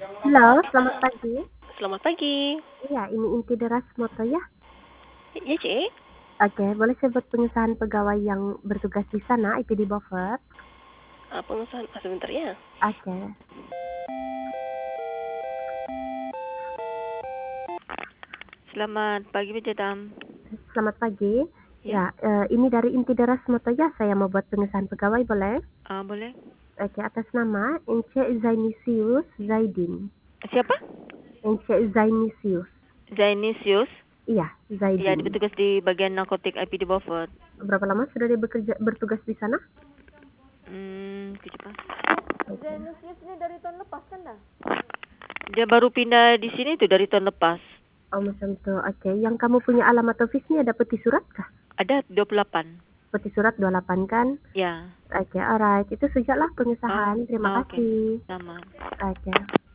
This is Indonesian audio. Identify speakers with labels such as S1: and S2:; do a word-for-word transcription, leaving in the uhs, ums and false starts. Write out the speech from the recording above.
S1: Halo, selamat pagi.
S2: Selamat pagi.
S1: Iya, ini inti deras moto ya?
S2: Iya, Cik.
S1: Oke, boleh saya buat pengesahan pegawai yang bertugas di sana, I P D Beaufort?
S2: Uh, pengesahan ah, sebentar ya.
S1: Oke.
S3: Selamat pagi, Madam.
S1: Selamat pagi.
S3: Ya,
S1: Ya, eh, ini dari inti deras moto ya, saya mau buat pengesahan pegawai, boleh?
S3: uh, boleh.
S1: Oke, atas nama Ence Zainisius Zaidin.
S3: Siapa?
S1: Ence Zainisius.
S3: Zainisius.
S1: Iya,
S3: Ya,
S1: Zaidin.
S3: bertugas di bagian narkotik I P D Beaufort.
S1: Berapa lama sudah dia bekerja bertugas di sana?
S3: Hmm, kejap.
S1: Oke.
S3: Zainisius ini dari tahun lepas kan dah? Dia baru pindah di sini tuh dari tahun lepas.
S1: Oh, macam itu. Oke, yang kamu punya alamat office-nya ada peti surat kah?
S3: Ada dua puluh delapan.
S1: Peti surat dua puluh delapan kan?
S3: Ya.
S1: Oke, alright. Itu sajalah
S3: Oh,
S1: pengesahan. Terima
S3: oh oke.
S1: kasih.
S3: Sama.
S1: Oke.